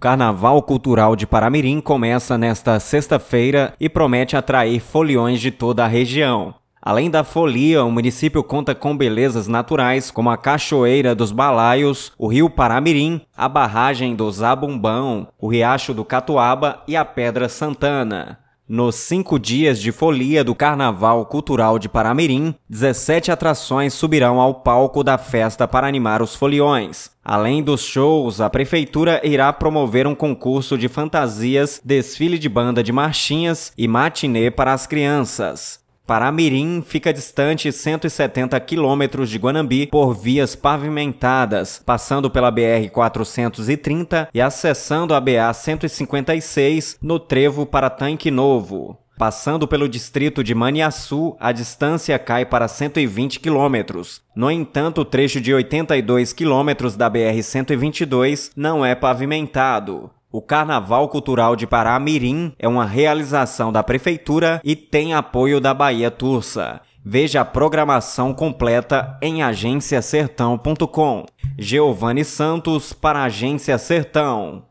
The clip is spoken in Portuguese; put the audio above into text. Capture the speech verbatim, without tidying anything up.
Carnaval Cultural de Paramirim começa nesta sexta-feira e promete atrair foliões de toda a região. Além da folia, o município conta com belezas naturais como a Cachoeira dos Balaios, o Rio Paramirim, a barragem do Zabumbão, o Riacho do Catuaba e a Pedra Santana. Nos cinco dias de folia do Carnaval Cultural de Paramirim, dezessete atrações subirão ao palco da festa para animar os foliões. Além dos shows, a prefeitura irá promover um concurso de fantasias, desfile de banda de marchinhas e matinê para as crianças. Paramirim fica distante cento e setenta quilômetros de Guanambi por vias pavimentadas, passando pela B R quatrocentos e trinta e acessando a B A cento e cinquenta e seis no trevo para Tanque Novo. Passando pelo distrito de Maniaçu, a distância cai para cento e vinte quilômetros. No entanto, o trecho de oitenta e dois quilômetros da B R cento e vinte e dois não é pavimentado. O Carnaval Cultural de Paramirim é uma realização da Prefeitura e tem apoio da Bahia Tursa. Veja a programação completa em agência sertão ponto com. Giovanni Santos para a Agência Sertão.